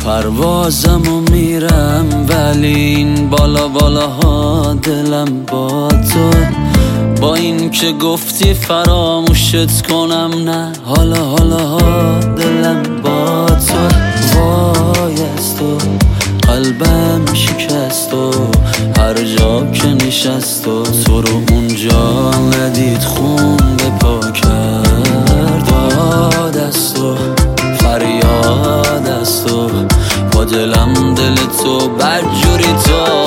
پروازمو میرم ولی این بالا بالاها دلم با تو. با این که گفتی فراموشت کنم، نه حالا دلم با تو. وای از تو قلبم شکست و هر جا که نشست و تو رو اونجا ندید خون به پا کرد. داد از تو فریاد از تو با دلم دل تو بدجوری تا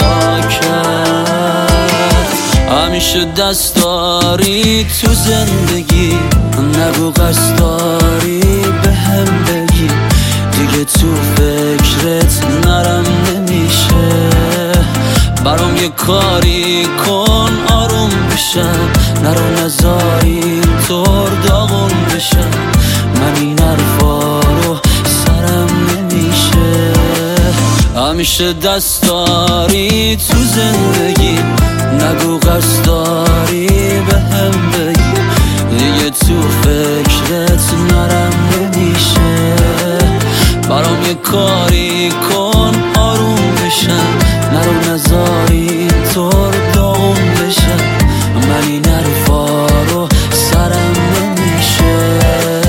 کرد. همیشه دست داری تو زندگی، نگو قصد داری به هم بگی. دیگه تو فکرت نرم نمیشه، برام یه کاری کن آروم بشم. نرو نزاری طور داغون بشم، من این حرفا رو سرم نمیشه. همیشه دست داری تو زندگی، نگو قصد داری به هم بگی. دیگه تو فکرت نرم نمیشه، برام یه کاری کن آروم بشم. نرو نزاری طور داغون بشم، من این حرفا رو سرم نمیشه.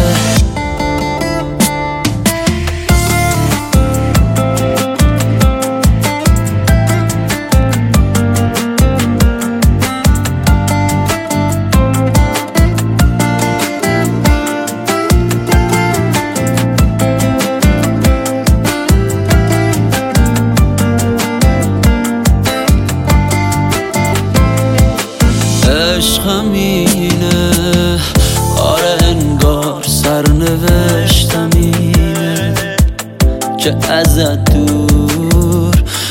عشقم اینه، آره انگار سرنوشتم اینه که ازت دور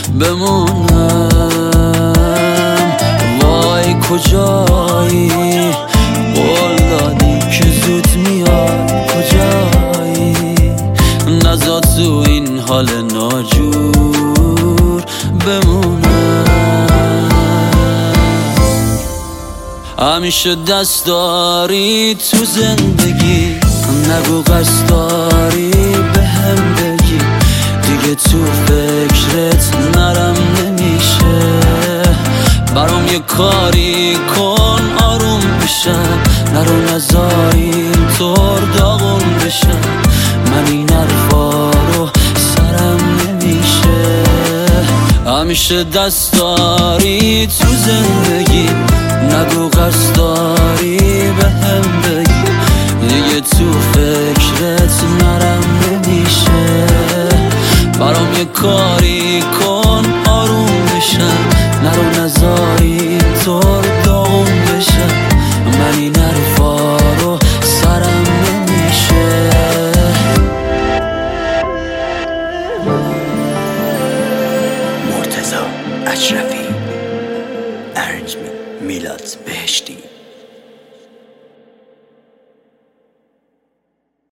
بمونم. وای کجایی قول دادی که زود میای، کجایی نزا تو این حال ناجور بمونم. همیشه دست داری تو زندگی، نگو قصد داری به هم بگی. دیگه تو فکرت نرم نمیشه، برام یه کاری کن آروم بشم. نرو نزاری طور داغون بشم، من این حرفا رو سرم نمیشه. همیشه دست داری تو زندگی، نگو قصد داری به هم بگی. دیگه تو فکرت نرم نمیشه، برام یه کاری کن آروم بشم. نرو نزاری طور